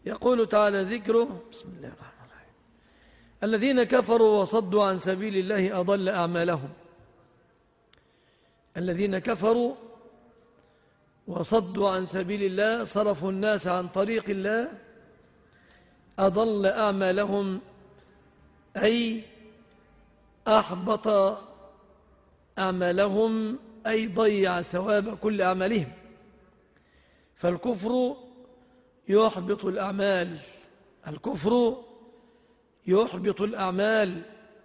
يقول تعالى ذكره. بسم الله الرحمن الرحيم. الذين كفروا وصدوا عن سبيل الله أضل أعمالهم. الذين كفروا وصدوا عن سبيل الله، صرفوا الناس عن طريق الله، أضل أعمالهم أي أحبط أعمالهم، أي ضيع ثواب كل أعمالهم. فالكفر يحبط الأعمال، الكفر يحبط الأعمال.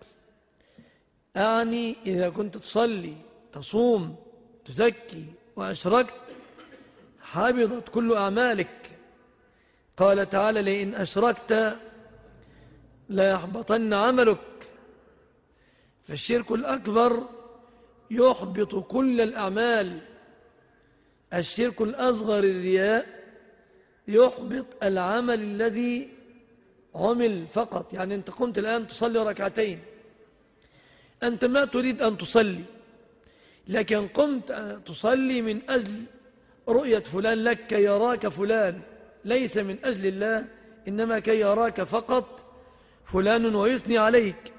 أعني إذا كنت تصلي تصوم تزكي وأشركت حبطت كل أعمالك. قال تعالى لئن أشركت ليحبطن عملك. فالشرك الأكبر يحبط كل الأعمال. الشرك الأصغر الرياء يحبط العمل الذي عمل فقط. يعني أنت قمت الآن تصلي ركعتين، أنت ما تريد أن تصلي، لكن قمت تصلي من أجل رؤية فلان لك، كي يراك فلان، ليس من أجل الله، إنما كي يراك فقط فلان ويثني عليك،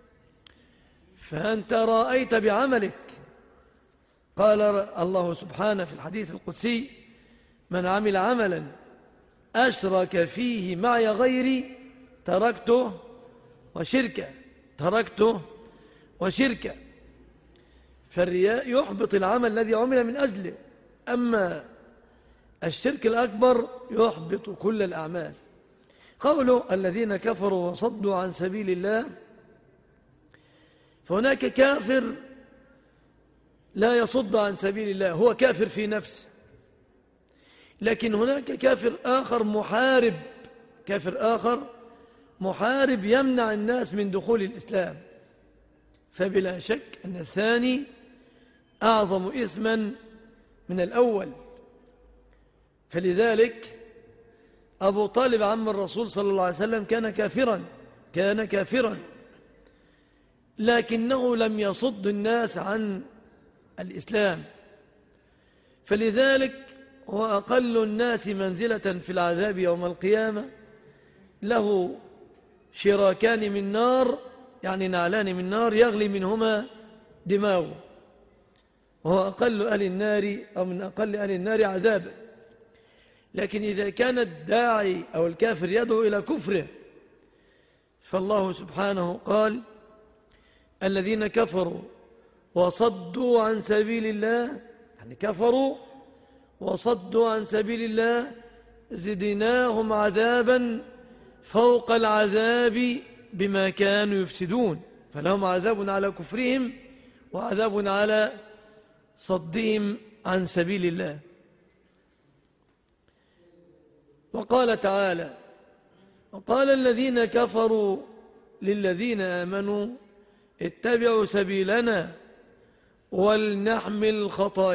فأنت رأيت بعملك. قال الله سبحانه في الحديث القدسي: من عمل عملا أشرك فيه معي غيري تركته وشركه، تركته وشركه. فالرياء يحبط العمل الذي عمل من أجله، أما الشرك الأكبر يحبط كل الأعمال. قوله الذين كفروا وصدوا عن سبيل الله، فهناك كافر لا يصد عن سبيل الله، هو كافر في نفسه، لكن هناك كافر آخر محارب، كافر آخر محارب يمنع الناس من دخول الإسلام. فبلا شك أن الثاني أعظم إثما من الأول. فلذلك أبو طالب عم الرسول صلى الله عليه وسلم كان كافرا، لكنه لم يصد الناس عن الإسلام، فلذلك هو أقل الناس منزلة في العذاب يوم القيامة. له شراكان من نار، يعني نعلان من نار يغلي منهما دماغه، وهو أقل أهل النار أو من أقل أهل النار عذابا. لكن إذا كان الداعي أو الكافر يدعو إلى كفره، فالله سبحانه قال الذين كفروا وصدوا عن سبيل الله، يعني كفروا وصدوا عن سبيل الله زدناهم عذابا فوق العذاب بما كانوا يفسدون. فلهم عذاب على كفرهم وعذاب على صدهم عن سبيل الله. وقال تعالى وقال الذين كفروا للذين آمنوا اتبعوا سبيلنا ولنحمل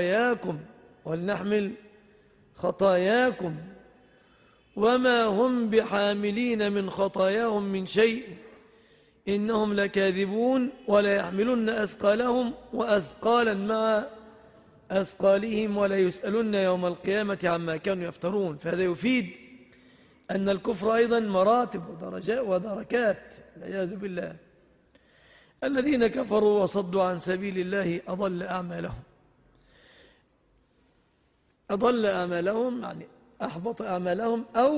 خطاياكم وما هم بحاملين من خطاياهم من شيء إنهم لكاذبون ولا يحملن أثقالهم وأثقالا مع أثقالهم ولا يسألن يوم القيامة عما كانوا يفترون. فهذا يفيد أن الكفر أيضا مراتب ودركات والعياذ بالله. الذين كفروا وصدوا عن سبيل الله أضل أعمالهم يعني أحبط أعمالهم أو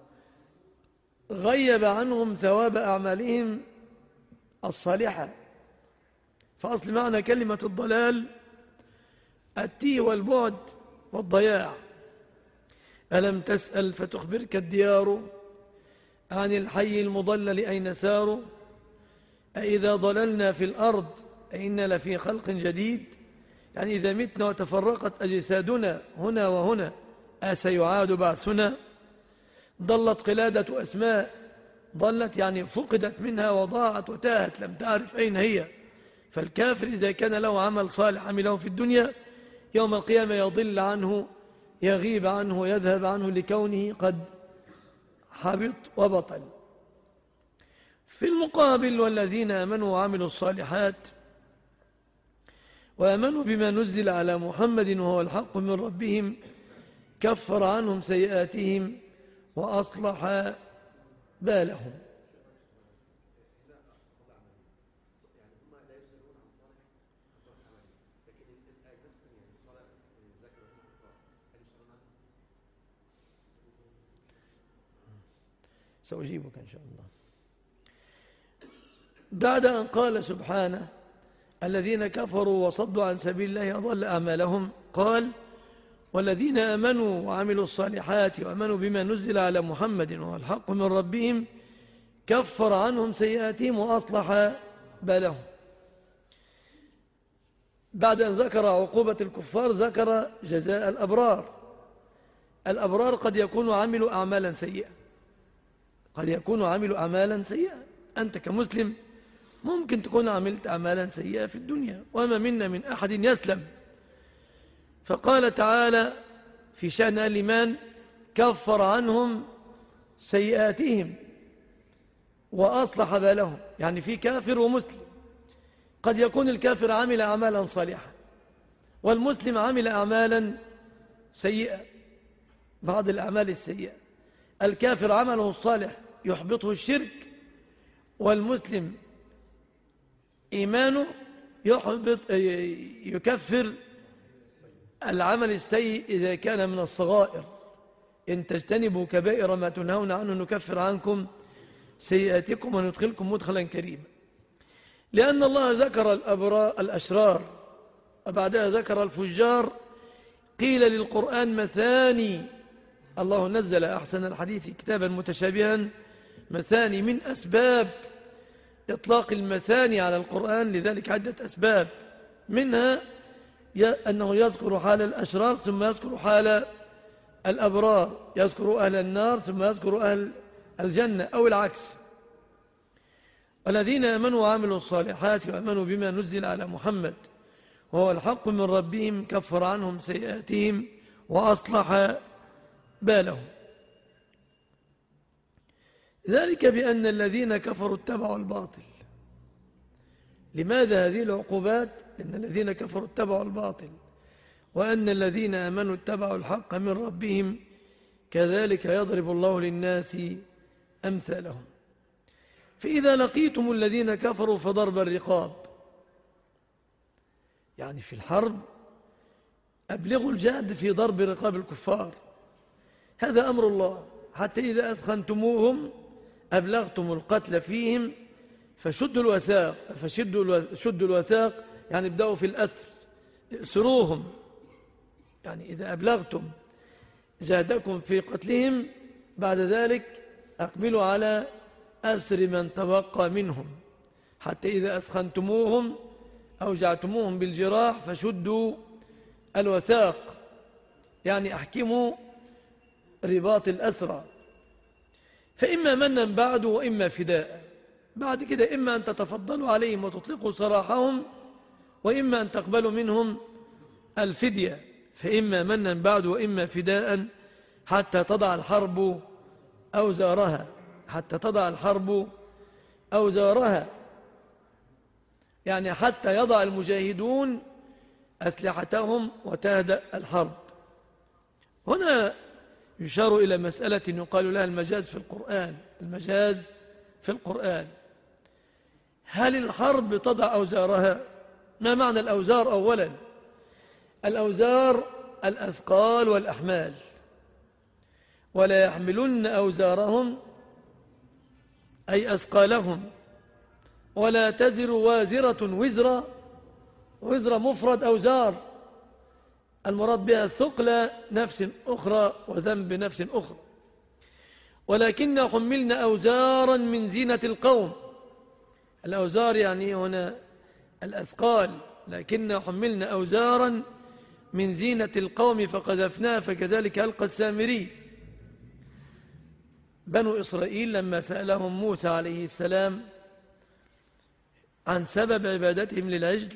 غيب عنهم ثواب أعمالهم الصالحة. فأصل معنى كلمة الضلال التيه والبعد والضياع. ألم تسأل فتخبرك الديار عن الحي المضلل أين سار أإذا ضللنا في الأرض أئنا لفي خلق جديد. يعني إذا متنا وتفرقت أجسادنا هنا وهنا أسيعاد بعثنا. ضلت قلادة أسماء، ضلت يعني فقدت منها وضاعت وتاهت لم تعرف أين هي. فالكافر إذا كان له عمل صالح عمله في الدنيا يوم القيامة يضل عنه، يغيب عنه، يذهب عنه لكونه قد حبط وبطل. في المقابل والذين آمنوا وعملوا الصالحات وآمنوا بما نزل على محمد وهو الحق من ربهم كفر عنهم سيئاتهم وأصلح بالهم. سأجيبك إن شاء الله. بعد أن قال سبحانه الذين كفروا وصدوا عن سبيل الله أضل أعمالهم، قال والذين آمنوا وعملوا الصالحات وآمنوا بما نزل على محمد وهو الحق من ربهم كفر عنهم سيئاتهم وأصلح بالهم. بعد أن ذكر عقوبة الكفار ذكر جزاء الأبرار. الأبرار قد يكونوا عملوا أعمالا سيئة، قد يكونوا عملوا أعمالا سيئة. أنت كمسلم ممكن تكون عملت أعمالا سيئة في الدنيا، وما منا من أحد يسلم. فقال تعالى في شأن الإيمان كفر عنهم سيئاتهم وأصلح بالهم، يعني في كافر ومسلم. قد يكون الكافر عمل أعمالا صالحة والمسلم عمل أعمالا سيئة، بعض الأعمال السيئة. الكافر عمله الصالح يحبطه الشرك، والمسلم إيمانه يكفر العمل السيء إذا كان من الصغائر. إن تجتنبوا كبائر ما تنهون عنه نكفر عنكم سيئاتكم وندخلكم مدخلا كريما. لأن الله ذكر الأشرار وبعدها ذكر الفجار، قيل للقرآن مثاني. الله نزل أحسن الحديث كتابا متشابها مثاني، من أسباب إطلاق المثاني على القرآن لذلك عدة أسباب، منها أنه يذكر حال الأشرار ثم يذكر حال الأبرار، يذكر أهل النار ثم يذكر أهل الجنة أو العكس. والذين آمنوا وعملوا الصالحات وآمنوا بما نزل على محمد وهو الحق من ربهم كفر عنهم سيئاتهم وأصلح بالهم. ذلك بأن الذين كفروا اتبعوا الباطل. لماذا هذه العقوبات؟ لأن الذين كفروا اتبعوا الباطل، وأن الذين آمنوا اتبعوا الحق من ربهم كذلك يضرب الله للناس أمثالهم. فإذا لقيتم الذين كفروا فضرب الرقاب، يعني في الحرب أبلغوا الجهد في ضرب رقاب الكفار، هذا أمر الله. حتى إذا أثخنتموهم أبلغتم القتل فيهم فشدوا الوثاق، شدوا الوثاق يعني ابدأوا في الأسر، اسروهم. يعني إذا أبلغتم جهدكم في قتلهم بعد ذلك أقبلوا على أسر من تبقى منهم. حتى إذا أثخنتموهم أوجعتموهم بالجراح فشدوا الوثاق، يعني أحكموا رباط الأسرى. فإما منا بعد وإما فداء. بعد كده إما أن تتفضلوا عليهم وتطلقوا سراحهم، وإما أن تقبلوا منهم الفدية. فإما منا بعد وإما فداء حتى تضع الحرب أوزارها، حتى تضع الحرب أوزارها، يعني حتى يضع المجاهدون أسلحتهم وتهدأ الحرب. هنا يشار إلى مسألة يقال لها المجاز في القرآن. المجاز في القرآن، هل الحرب تضع أوزارها؟ ما معنى الأوزار؟ أولا الأوزار الأثقال والأحمال، ولا يحملن أوزارهم أي أثقالهم، ولا تزر وازرة وزر مفرد أوزار، المراد بها ثقل نفس أخرى وذنب نفس أخرى. ولكن حملنا أوزارا من زينة القوم. الأوزار يعني هنا الأثقال، لكن حملنا أوزارا من زينة القوم فقذفناها فكذلك ألقى السامري. بنو إسرائيل لما سألهم موسى عليه السلام عن سبب عبادتهم للعجل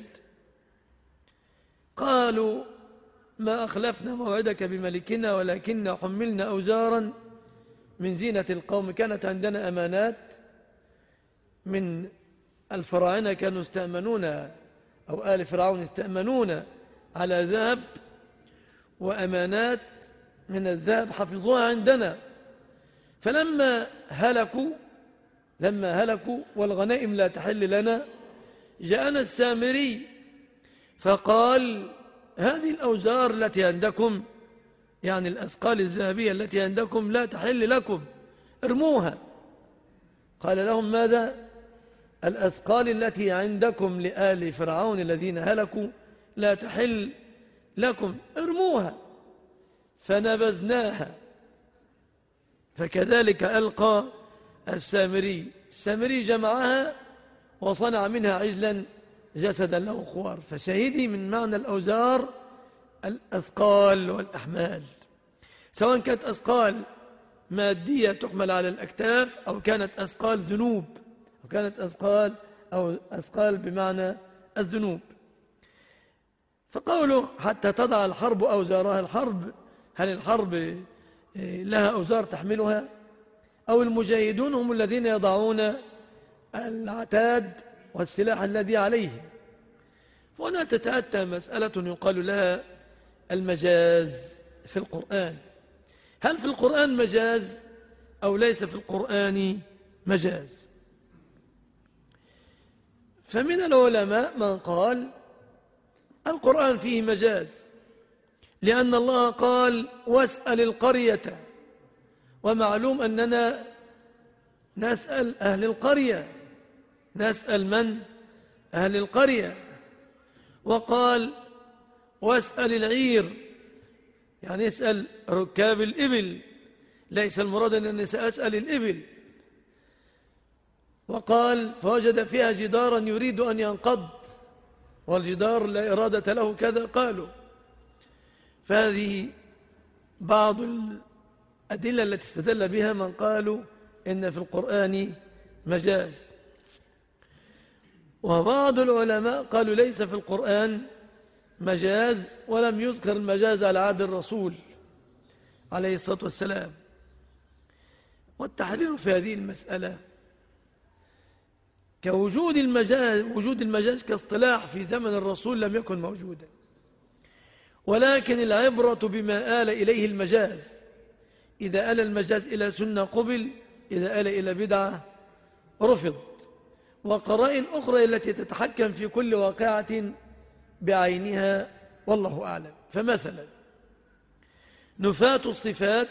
قالوا ما أخلفنا موعدك بملكنا ولكن حملنا أوزارا من زينة القوم. كانت عندنا أمانات من الفراعنة، كانوا استأمنون أو آل فرعون استأمنون على ذهب، وأمانات من الذهب حفظوها عندنا، فلما هلكوا والغنائم لا تحل لنا، جاءنا السامري فقال: هذه الأوزار التي عندكم، يعني الأثقال الذهبية التي عندكم، لا تحل لكم، ارموها. قال لهم: ماذا؟ الأثقال التي عندكم لآل فرعون الذين هلكوا لا تحل لكم، ارموها. فنبذناها. فكذلك ألقى السامري جمعها وصنع منها عجلا جسدا له خوار. فشهدي من معنى الأوزار الأثقال والأحمال، سواء كانت أثقال مادية تحمل على الأكتاف، أو كانت أثقال ذنوب، أو كانت أثقال بمعنى الذنوب. فقوله: حتى تضع الحرب أوزارها، الحرب هل الحرب لها أوزار تحملها، أو المجاهدون هم الذين يضعون العتاد والسلاح الذي عليهم؟ فهنا تتأتى مسألة يقال لها المجاز في القرآن. هل في القرآن مجاز أو ليس في القرآن مجاز؟ فمن العلماء من قال القرآن فيه مجاز، لأن الله قال: واسأل القرية، ومعلوم أننا نسأل أهل القرية. نسأل من؟ أهل القرية. وقال: واسأل العير، يعني اسأل ركاب الإبل، ليس المراد أنني سأسأل الإبل. وقال: فوجد فيها جدارا يريد أن ينقض، والجدار لا إرادة له كذا. قالوا فهذه بعض الأدلة التي استدل بها من قالوا إن في القرآن مجاز. وبعض العلماء قالوا ليس في القرآن مجاز، ولم يذكر المجاز على عهد الرسول عليه الصلاة والسلام. والتحرير في هذه المسألة كوجود المجاز، وجود المجاز كاصطلاح في زمن الرسول لم يكن موجودا، ولكن العبرة بما آل إليه المجاز. إذا آل المجاز إلى سنة قبل، إذا آل إلى بدعة رفض. وقرائن أخرى التي تتحكم في كل واقعة بعينها، والله أعلم. فمثلا نفاة الصفات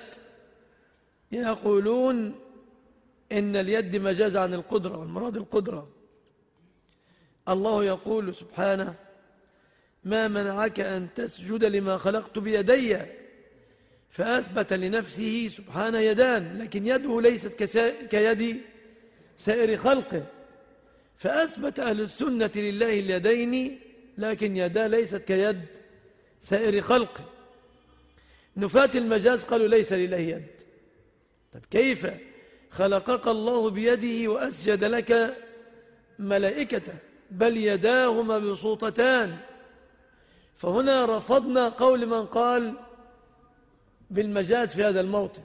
يقولون إن اليد مجاز عن القدرة، والمراد القدرة. الله يقول سبحانه: ما منعك أن تسجد لما خلقت بيدي، فأثبت لنفسه سبحانه يدان، لكن يده ليست كيد سائر خلقه. فأثبت أهل السنة لله اليدين، لكن يدا ليست كيد سائر خلقه. نفاة المجاز قالوا ليس لله يد. طب كيف خلقك الله بيده وأسجد لك ملائكته؟ بل يداه مبسوطتان. فهنا رفضنا قول من قال بالمجاز في هذا الموطن.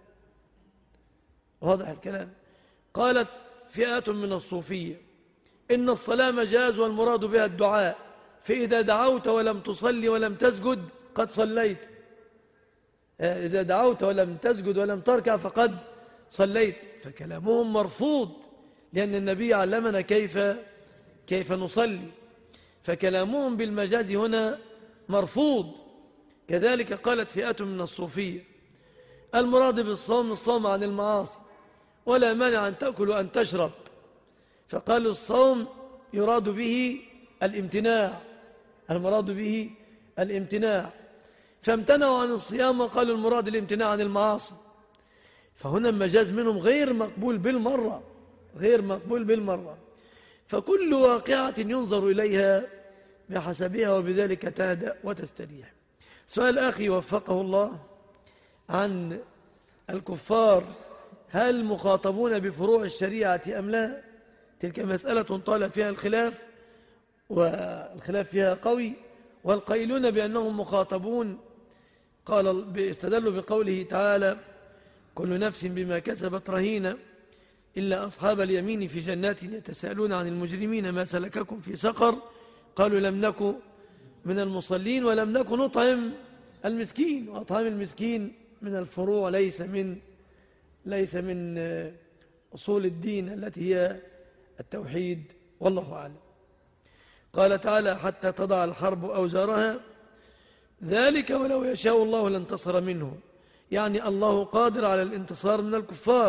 واضح الكلام؟ قالت فئات من الصوفية إن الصلاة مجاز والمراد بها الدعاء، فإذا دعوت ولم تصلي ولم تسجد قد صليت. إذا دعوت ولم تسجد ولم تركع فقد صليت. فكلامهم مرفوض، لأن النبي علمنا كيف نصلي. فكلامهم بالمجاز هنا مرفوض. كذلك قالت فئة من الصوفية المراد بالصوم الصوم عن المعاصي، ولا مانع أن تأكل وأن تشرب، فقالوا الصوم يراد به الامتناع، المراد به الامتناع، فامتنعوا عن الصيام وقالوا المراد الامتناع عن المعاصي. فهنا المجاز منهم غير مقبول بالمرة، غير مقبول بالمرة. فكل واقعة ينظر إليها بحسبها، وبذلك تهدأ وتستريح. سؤال أخي وفقه الله عن الكفار: هل مخاطبون بفروع الشريعة أم لا؟ تلك مسألة طال فيها الخلاف، والخلاف فيها قوي. والقائلون بأنهم مخاطبون استدلوا بقوله تعالى: كل نفس بما كسبت رهينة إلا أصحاب اليمين في جنات يتساءلون عن المجرمين ما سلككم في سقر قالوا لم نكن من المصلين ولم نكن نطعم المسكين. وأطعام المسكين من الفروع ليس من ليس من أصول الدين التي هي التوحيد، والله أعلم. قال تعالى: حتى تضع الحرب أوزارها ذلك ولو يشاء الله لانتصر منه، يعني الله قادر على الانتصار من الكفار،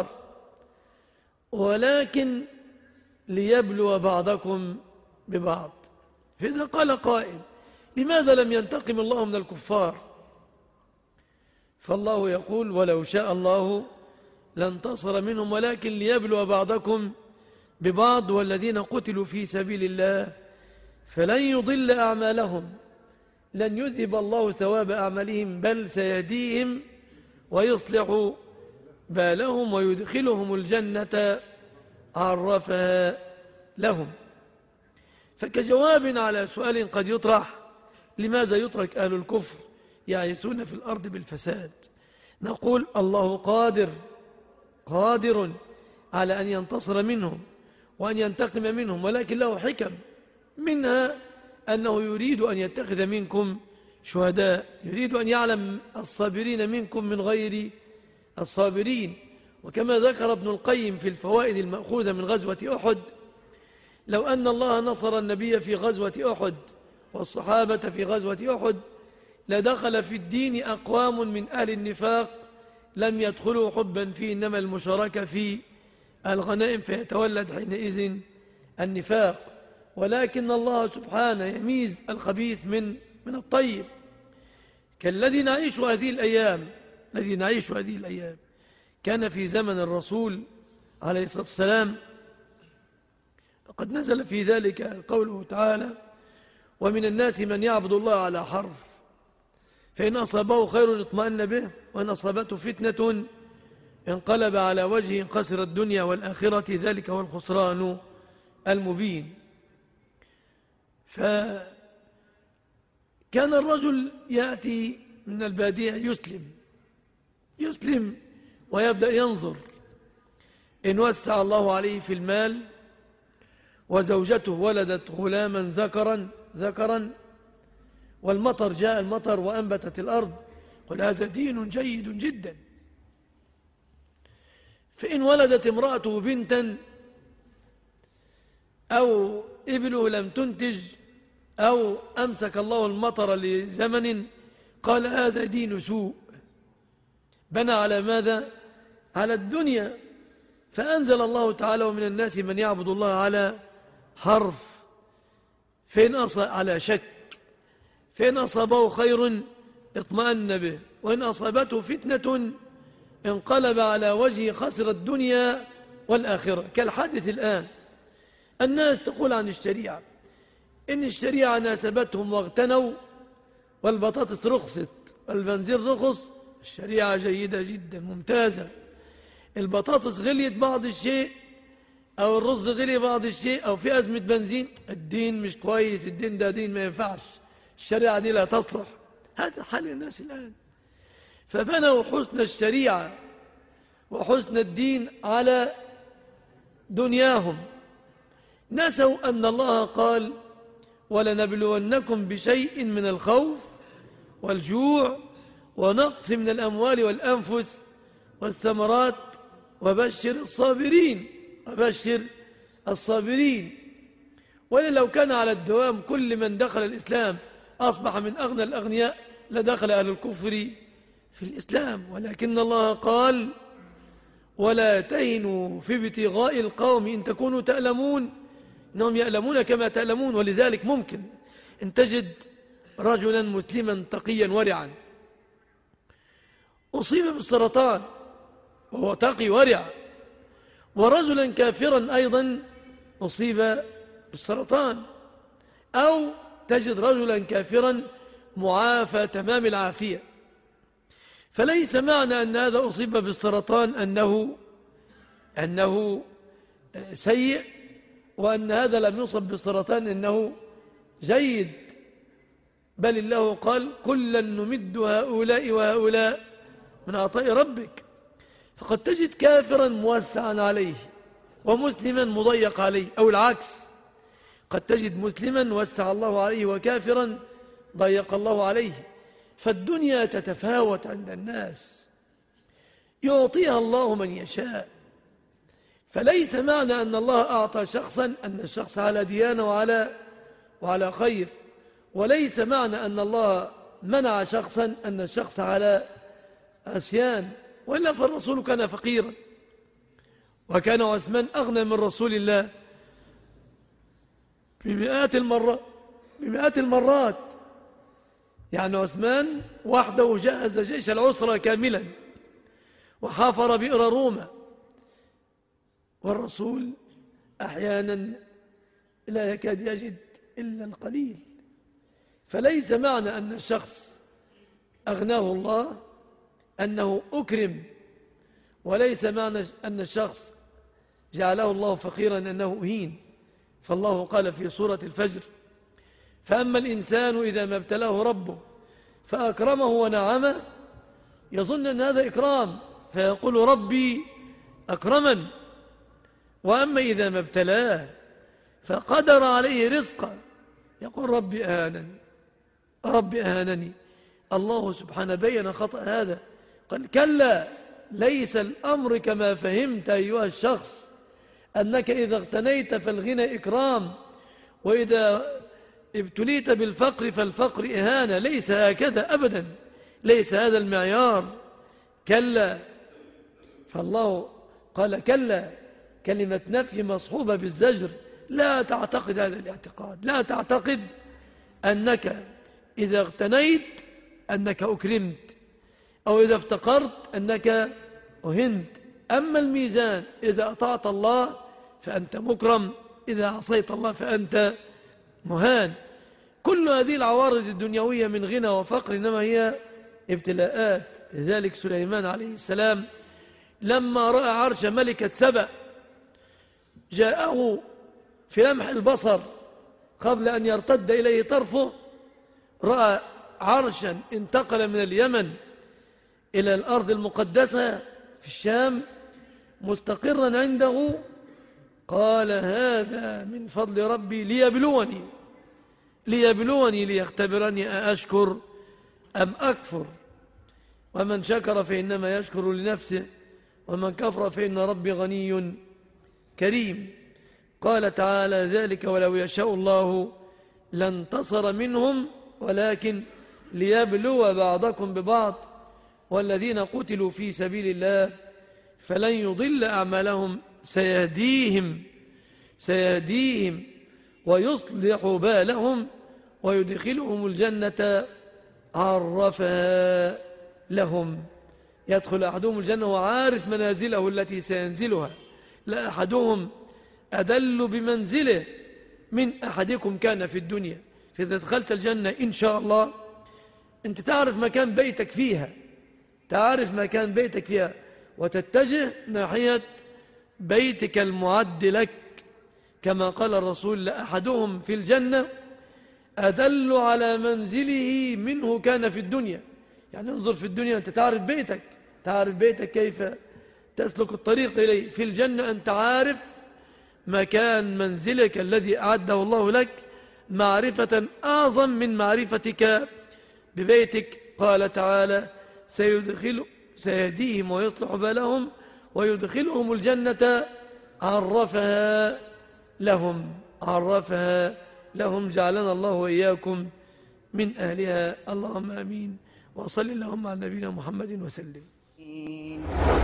ولكن ليبلو بعضكم ببعض. فإذا قال قائل: لماذا لم ينتقم الله من الكفار؟ فالله يقول: ولو شاء الله لانتصر منهم ولكن ليبلو بعضكم ببعض، والذين قتلوا في سبيل الله فلن يضل أعمالهم، لن يذهب الله ثواب أعمالهم، بل سيهديهم ويصلح بالهم ويدخلهم الجنة عرفها لهم. فكجواب على سؤال قد يطرح: لماذا يترك أهل الكفر يعيثون في الأرض بالفساد؟ نقول: الله قادر على أن ينتصر منهم وأن ينتقم منهم، ولكن له حكم، منها أنه يريد أن يتخذ منكم شهداء، يريد أن يعلم الصابرين منكم من غير الصابرين. وكما ذكر ابن القيم في الفوائد المأخوذة من غزوة أحد: لو أن الله نصر النبي في غزوة أحد والصحابة في غزوة أحد لدخل في الدين أقوام من أهل النفاق لم يدخلوا حبا فيه، إنما المشاركة في الغنائم، فيتولد حينئذ النفاق. ولكن الله سبحانه يميز الخبيث من الطيب، كالذي نعيش هذه الأيام. كان في زمن الرسول عليه الصلاة والسلام قد نزل في ذلك قوله تعالى: ومن الناس من يعبد الله على حرف، فإن أصابه خير اطمأن به، وإن أصابته فتنة انقلب على وجهه خسر الدنيا والآخرة، ذلك هو الخسران المبين. فكان الرجل يأتي من البادية يسلم ويبدأ ينظر، إن وسع الله عليه في المال وزوجته ولدت غلاما ذكرا والمطر جاء المطر وأنبتت الأرض، قل هذا دين جيد جدا. فإن ولدت امرأته بنتا أو إبله لم تنتج أو أمسك الله المطر لزمن، قال هذا دين سوء. بنى على ماذا؟ على الدنيا. فأنزل الله تعالى: ومن الناس من يعبد الله على حرف، على شك، فإن أصابه خير اطمأن به، وإن أصابته فتنة انقلب على وجهه خسر الدنيا والآخرة. كالحادث الآن، الناس تقول عن الشريعة إن الشريعة ناسبتهم واغتنوا، والبطاطس رخصت والبنزين رخص، الشريعة جيدة جدا ممتازة. البطاطس غليت بعض الشيء أو الرز غلي بعض الشيء أو في أزمة بنزين، الدين مش كويس، الدين ده دين ما ينفعش، الشريعة دي لا تصلح. هذا حال الناس الآن. فبنوا حسن الشريعة وحسن الدين على دنياهم، نسوا أن الله قال: ولنبلونكم بشيء من الخوف والجوع ونقص من الأموال والأنفس والثمرات وبشر الصابرين. ولو كان على الدوام كل من دخل الإسلام أصبح من أغنى الأغنياء لدخل أهل الكفر في الإسلام. ولكن الله قال: ولا تهنوا في ابتغاء القوم إن تكونوا تألمون إنهم يألمون كما تألمون. ولذلك ممكن أن تجد رجلا مسلما تقيا ورعا أصيب بالسرطان وهو تقي ورع، ورجلا كافرا أيضا أصيب بالسرطان، أو تجد رجلا كافرا معافى تمام العافية. فليس معنى أن هذا أصيب بالسرطان أنه سيء، وأن هذا لم يصب بالسرطان أنه جيد، بل الله قال: كلا نمد هؤلاء وهؤلاء من عطاء ربك. فقد تجد كافرا موسعا عليه ومسلما مضيق عليه، أو العكس، قد تجد مسلما وسع الله عليه وكافرا ضيق الله عليه. فالدنيا تتفاوت عند الناس. يعطيها الله من يشاء. فليس معنى أن الله أعطى شخصا أن الشخص على ديانة وعلى خير، وليس معنى أن الله منع شخصا أن الشخص على عصيان، وإلا فالرسول كان فقيرا، وكان عثمان أغنى من رسول الله بمئات المرات. يعني عثمان وحده جهز جيش العسرة كاملا وحافر بئر روما، والرسول أحيانا لا يكاد يجد إلا القليل. فليس معنى أن الشخص أغناه الله أنه أكرم، وليس معنى أن الشخص جعله الله فقيرا أنه أهين. فالله قال في سورة الفجر: فأما الإنسان إذا ما ابتلاه ربه فأكرمه ونعمه يظن أن هذا إكرام فيقول ربي أكرمن، وأما إذا ما ابتلاه فقدر عليه رزقه يقول ربي أهانني. الله سبحانه بين خطأ هذا، قال: كلا ليس الأمر كما فهمت أيها الشخص، أنك إذا اغتنيت فالغنى إكرام، وإذا ابتليت بالفقر فالفقر إهانة. ليس هكذا أبدا، ليس هذا المعيار. كلا. فالله قال كلا، كلمة نفي مصحوبة بالزجر. لا تعتقد هذا الاعتقاد، لا تعتقد أنك إذا اغتنيت أنك أكرمت، أو إذا افتقرت أنك أهنت. أما الميزان: إذا أطعت الله فأنت مكرم، إذا عصيت الله فأنت مهان. كل هذه العوارض الدنيوية من غنى وفقر إنما هي ابتلاءات. لذلك سليمان عليه السلام لما رأى عرش ملكة سبأ جاءه في لمح البصر قبل أن يرتد إليه طرفه، رأى عرشا انتقل من اليمن إلى الأرض المقدسة في الشام مستقرا عنده. قال: هذا من فضل ربي ليبلوني ليختبرني أأشكر أم أكفر، ومن شكر فإنما يشكر لنفسه ومن كفر فإن ربي غني كريم. قال تعالى: ذلك ولو يشاء الله لانتصر منهم ولكن ليبلو بعضكم ببعض والذين قتلوا في سبيل الله فلن يضل أعمالهم سيهديهم ويصلح بالهم ويدخلهم الجنة عرفها لهم. يدخل أحدهم الجنة وعارف منازله التي سينزلها. لا أحدهم أدل بمنزله من أحدكم كان في الدنيا. فإذا دخلت الجنة إن شاء الله أنت تعرف مكان بيتك فيها، وتتجه ناحية بيتك المعد لك، كما قال الرسول: لأحدهم في الجنة أدل على منزله منه كان في الدنيا. يعني انظر في الدنيا أنت تعرف بيتك كيف تسلك الطريق إليه. في الجنة أنت عارف مكان منزلك الذي أعده الله لك معرفة أعظم من معرفتك ببيتك. قال تعالى: سيهديهم ويصلح بالهم ويدخلهم الجنة عرفها لهم. جعلنا الله وإياكم من أهلها. اللهم آمين. وصل اللهم على نبينا محمد وسلم.